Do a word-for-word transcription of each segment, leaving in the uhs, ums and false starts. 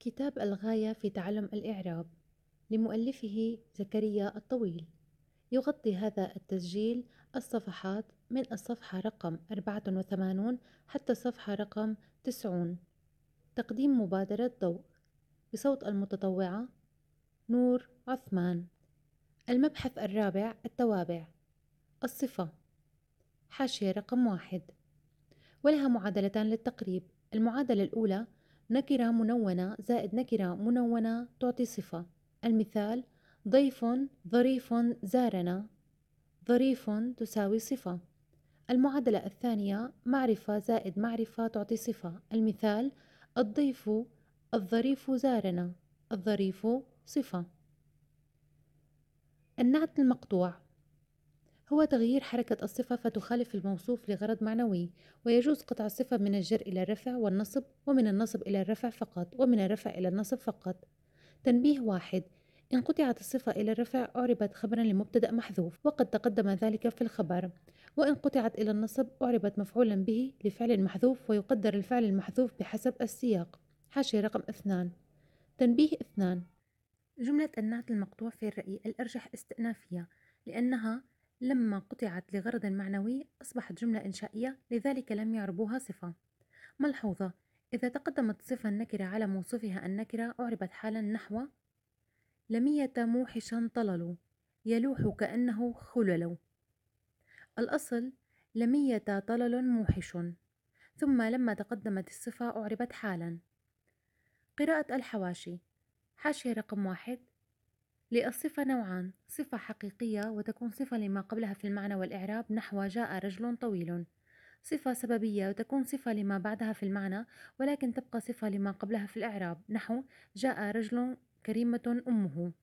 كتاب الغاية في تعلم الإعراب لمؤلفه زكريا الطويل. يغطي هذا التسجيل الصفحات من الصفحة رقم أربعة وثمانين حتى الصفحة رقم تسعون. تقديم مبادرة ضوء بصوت المتطوعة نور عثمان. المبحث الرابع: التوابع. الصفة. حاشية رقم واحد، ولها معادلتان للتقريب. المعادلة الأولى: نكرة منونة زائد نكرة منونة تعطي صفة. المثال: ضيف ظريف زارنا، ظريف تساوي صفة. المعادلة الثانية: معرفة زائد معرفة تعطي صفة. المثال: الضيف الظريف زارنا، الظريف صفة. النعت المقطوع هو تغيير حركة الصفة فتخالف الموصوف لغرض معنوي، ويجوز قطع الصفة من الجر إلى الرفع والنصب، ومن النصب إلى الرفع فقط، ومن الرفع إلى النصب فقط. تنبيه واحد: إن قطعت الصفة إلى الرفع أعربت خبرا لمبتدأ محذوف، وقد تقدم ذلك في الخبر. وإن قطعت إلى النصب أعربت مفعولا به لفعل محذوف، ويقدر الفعل المحذوف بحسب السياق. حاشية رقم اثنان. تنبيه اثنان: جملة النعت المقطوع في الرأي الأرجح استئنافية، لأنها لما قطعت لغرض معنوي أصبحت جملة إنشائية، لذلك لم يعربوها صفة. ملحوظة: إذا تقدمت الصفة النكرة على موصوفها النكرة أعربت حالا نحو لمية موحشا طلل يلوح كأنه خلل. الأصل لمية طلل موحش، ثم لما تقدمت الصفة أعربت حالا. قراءة الحواشي. حاشية رقم واحد: للصفة نوعان: صفة حقيقية وتكون صفة لما قبلها في المعنى والإعراب نحو جاء رجل طويل، صفة سببية وتكون صفة لما بعدها في المعنى ولكن تبقى صفة لما قبلها في الإعراب نحو جاء رجل كريمة أمه.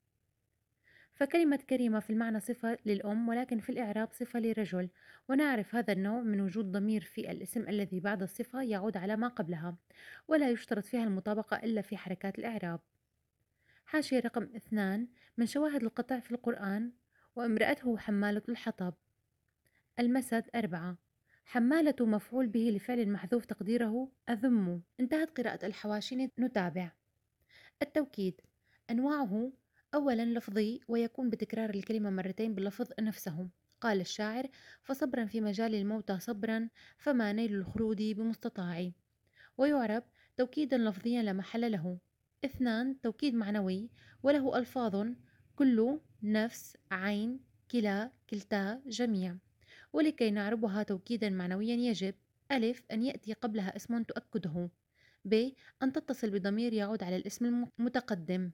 فكلمة كريمة في المعنى صفة للأم، ولكن في الإعراب صفة لرجل، ونعرف هذا النوع من وجود ضمير في الاسم الذي بعد الصفة يعود على ما قبلها، ولا يشترط فيها المطابقة إلا في حركات الإعراب. حاشية رقم اثنان: من شواهد القطع في القرآن: وامرأته حمالة الحطب. المسد أربعة. حمالة مفعول به لفعل محذوف تقديره أذم. انتهت قراءة الحواشي. نتابع. التوكيد. أنواعه: أولا لفظي ويكون بتكرار الكلمة مرتين باللفظ نفسه. قال الشاعر: فصبرا في مجال الموتى صبرا، فما نيل الخلود بمستطاع. ويعرب توكيدا لفظيا لا محل له. اثنان توكيد معنوي وله ألفاظ: كل، نفس، عين، كلا، كلتا، جميع. ولكي نعربها توكيدا معنويا يجب: ألف أن يأتي قبلها اسم تؤكده، ب أن تتصل بضمير يعود على الاسم المتقدم.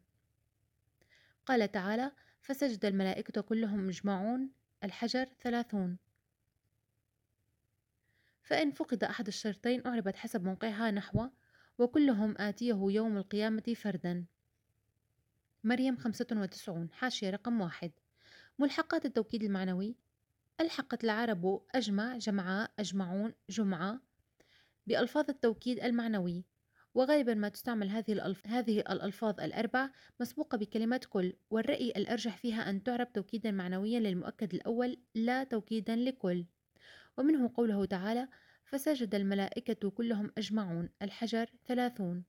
قال تعالى: فسجد الملائكة كلهم مجمعون، الحجر ثلاثون. فإن فقد أحد الشرطين أعربت حسب موقعها نحو وكلهم آتيه يوم القيامة فردا. مريم خمسة وتسعون. حاشية رقم واحد. ملحقات التوكيد المعنوي: ألحقت العرب أجمع، جمعاء، أجمعون، جمعة بألفاظ التوكيد المعنوي، وغالبا ما تستعمل هذه الألف... هذه الألفاظ الأربع مسبوقة بكلمة كل، والرأي الأرجح فيها أن تعرب توكيدا معنويا للمؤكد الأول لا توكيدا لكل. ومنه قوله تعالى: فسجد الملائكة كلهم أجمعون، الحجر ثلاثون.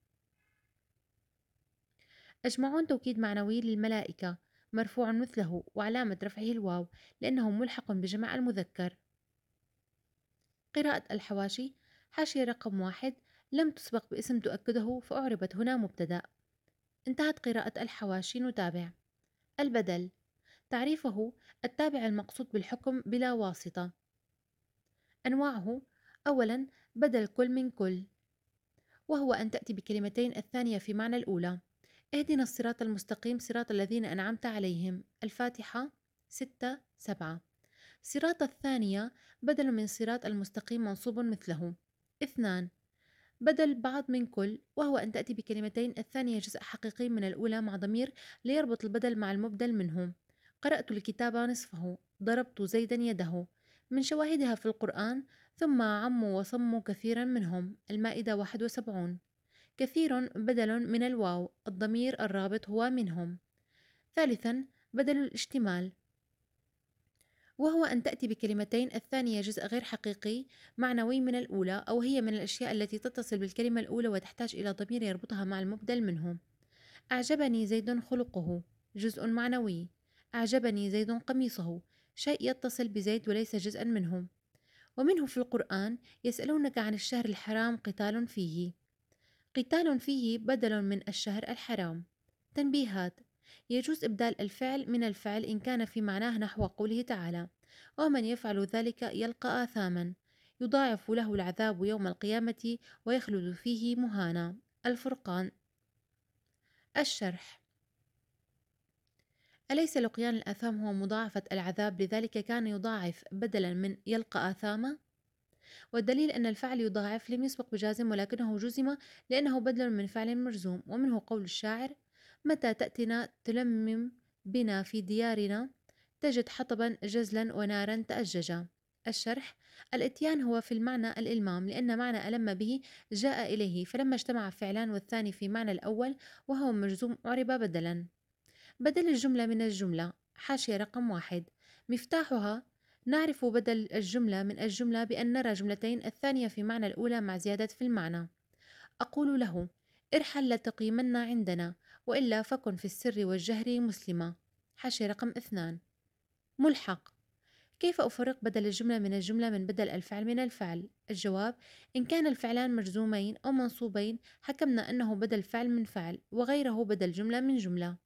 أجمعون توكيد معنوي للملائكة، مرفوع مثله وعلامة رفعه الواو لأنه ملحق بجمع المذكر. قراءة الحواشي. حاشية رقم واحد: لم تسبق باسم تؤكده فأعربت هنا مبتدأ. انتهت قراءة الحواشي. نتابع. البدل. تعريفه: التابع المقصود بالحكم بلا واسطة. أنواعه: أولا بدل كل من كل، وهو أن تأتي بكلمتين الثانية في معنى الأولى. اهدنا الصراط المستقيم صراط الذين أنعمت عليهم، الفاتحة ستة سبعة. صراط الثانية بدل من صراط المستقيم منصوب مثله. اثنان بدل بعض من كل، وهو أن تأتي بكلمتين الثانية جزء حقيقي من الأولى مع ضمير ليربط البدل مع المبدل منه. قرأت الكتاب نصفه، ضربت زيدا يده. من شواهدها في القرآن: ثم عموا وصموا كثيرا منهم، المائدة واحد وسبعون. كثير بدل من الواو، الضمير الرابط هو منهم. ثالثا بدل الاشتمال، وهو أن تأتي بكلمتين الثانية جزء غير حقيقي معنوي من الأولى، أو هي من الأشياء التي تتصل بالكلمة الأولى وتحتاج إلى ضمير يربطها مع المبدل منه. أعجبني زيد خلقه، جزء معنوي. أعجبني زيد قميصه، شيء يتصل بزيد وليس جزءا منه. ومنه في القرآن: يسألونك عن الشهر الحرام قتال فيه. قتال فيه بدل من الشهر الحرام. تنبيهات: يجوز إبدال الفعل من الفعل إن كان في معناه نحو قوله تعالى: ومن يفعل ذلك يلقى آثاما، يضاعف له العذاب يوم القيامة ويخلد فيه مهانا. الفرقان. الشرح: أليس لقيان الآثام هو مضاعفة العذاب، لذلك كان يضاعف بدلا من يلقى آثاما؟ والدليل أن الفعل يضاعف لم يسبق بجازم ولكنه جزم لأنه بدل من فعل مجزوم. ومنه قول الشاعر: متى تأتنا تلمم بنا في ديارنا، تجد حطبا جزلا ونارا تأججا. الشرح: الإتيان هو في المعنى الإلمام، لأن معنى ألم به جاء إليه، فلما اجتمع فعلان والثاني في معنى الأول وهو مجزوم أعرب بدلا. بدل الجملة من الجملة. حاشية رقم واحد. مفتاحها: نعرف بدل الجملة من الجملة بأن نرى جملتين الثانية في معنى الأولى مع زيادة في المعنى. أقول له: ارحل لتقيمن عندنا، وإلا فكن في السر والجهر مسلمة. حاشية رقم اثنان. ملحق: كيف أفرق بدل الجملة من الجملة من بدل الفعل من الفعل؟ الجواب: إن كان الفعلان مجزومين أو منصوبين حكمنا أنه بدل فعل من فعل، وغيره بدل جملة من جملة.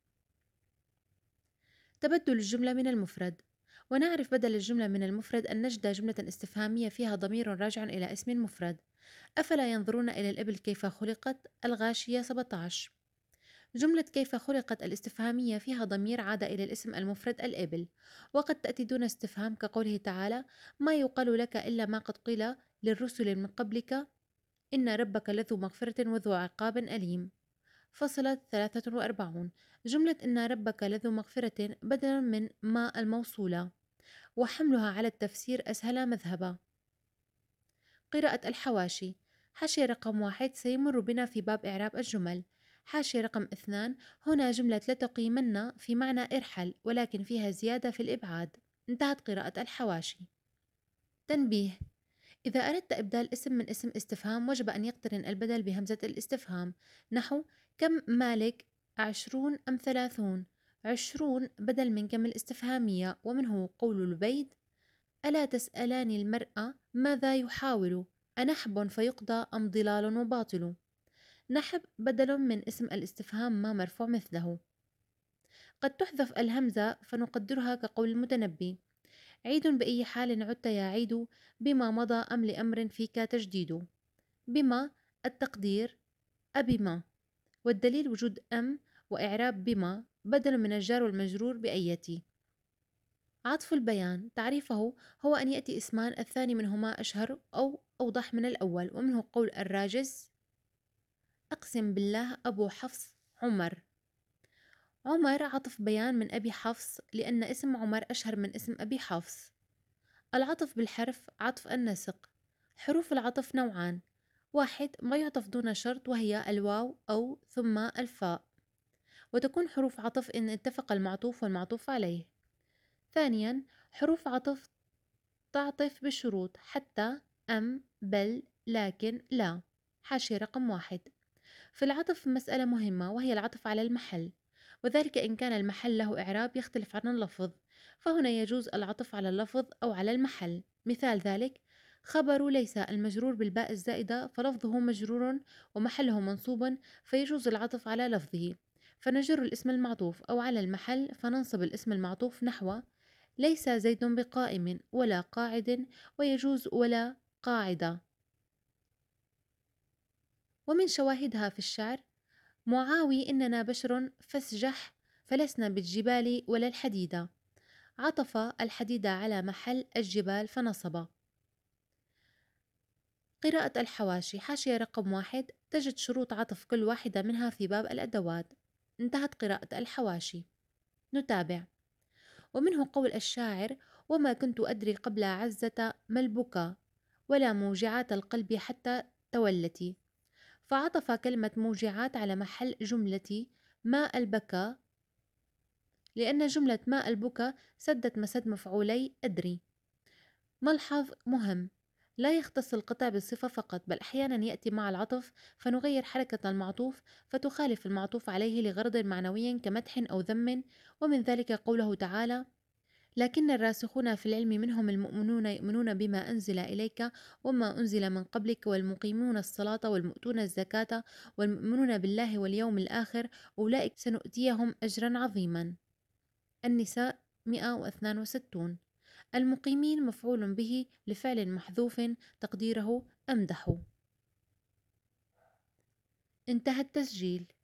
تبدل الجملة من المفرد. ونعرف بدل الجملة من المفرد أن نجد جملة استفهامية فيها ضمير راجع إلى اسم مفرد. أفلا ينظرون إلى الإبل كيف خلقت؟ الغاشية سبعة عشر. جملة كيف خلقت الاستفهامية فيها ضمير عاد إلى الاسم المفرد الإبل، وقد تأتي دون استفهام كقوله تعالى: ما يقال لك إلا ما قد قيل للرسل من قبلك إن ربك لذو مغفرة وذو عقاب أليم. فصلت ثلاثة وأربعون. جملة إن ربك لذو مغفرة بدلا من ما الموصولة، وحملها على التفسير أسهل مذهبا. قراءة الحواشي. حاشية رقم واحد سيمر بنا في باب إعراب الجمل. حاشية رقم اثنان: هنا جملة لتقيمن في معنى ارحل، ولكن فيها زيادة في الإبعاد. انتهت قراءة الحواشي. تنبيه: إذا أردت إبدال اسم من اسم استفهام وجب أن يقترن البدل بهمزة الاستفهام، نحو: كم مالك؟ عشرون أم ثلاثون؟ عشرون بدل من كم الاستفهامية. ومنه قول البيد: ألا تسألان المرأة ماذا يحاول، أنحب فيقضى أم ضلال وباطل؟ نحب بدل من اسم الاستفهام ما مرفوع مثله. قد تحذف الهمزة فنقدرها كقول المتنبي: عيد بأي حال عدت يا عيد، بما مضى أم لأمر فيك تجديد. بما التقدير أبما، والدليل وجود أم وإعراب بما بدل من الجار والمجرور بأيتي. عطف البيان. تعريفه: هو أن يأتي اسمان الثاني منهما أشهر أو أوضح من الأول. ومنه قول الراجز: أقسم بالله أبو حفص عمر. عمر عطف بيان من أبي حفص لأن اسم عمر أشهر من اسم أبي حفص. العطف بالحرف عطف النسق. حروف العطف نوعان: واحد ما يعطف دون شرط وهي الواو أو ثم الفاء، وتكون حروف عطف إن اتفق المعطوف والمعطوف عليه. ثانيا حروف عطف تعطف بشروط: حتى، أم، بل، لكن، لا. حاشية رقم واحد. في العطف مسألة مهمة وهي العطف على المحل، وذلك إن كان المحل له إعراب يختلف عن اللفظ، فهنا يجوز العطف على اللفظ أو على المحل. مثال ذلك: خبر ليس المجرور بالباء الزائدة فلفظه مجرور ومحله منصوب، فيجوز العطف على لفظه، فنجر الاسم المعطوف، أو على المحل فننصب الاسم المعطوف، نحو: ليس زيد بقائم ولا قاعد، ويجوز ولا قاعدة. ومن شواهدها في الشعر: معاوي إننا بشر فاسجح، فلسنا بالجبال ولا الحديدة. عطف الحديدة على محل الجبال فنصب. قراءة الحواشي. حاشية رقم واحد تجد شروط عطف كل واحدة منها في باب الأدوات. انتهت قراءة الحواشي. نتابع. ومنه قول الشاعر: وما كنت أدري قبل عزة ما البكا، ولا موجعات القلب حتى تولتي. فعطف كلمة موجعات على محل جملة ما البكا لأن جملة ماء البكا سدت مسد مفعولي أدري. ملحظ مهم: لا يختص القطع بالصفة فقط، بل أحيانا يأتي مع العطف فنغير حركة المعطوف فتخالف المعطوف عليه لغرض معنوي كمدح أو ذم. ومن ذلك قوله تعالى: لكن الراسخون في العلم منهم المؤمنون يؤمنون بما أنزل إليك وما أنزل من قبلك والمقيمون الصلاة والمؤتون الزكاة والمؤمنون بالله واليوم الآخر أولئك سنؤتيهم أجرا عظيما. النساء مئة واثنين وستون. المقيمين مفعول به لفعل محذوف تقديره أمدح. انتهى التسجيل.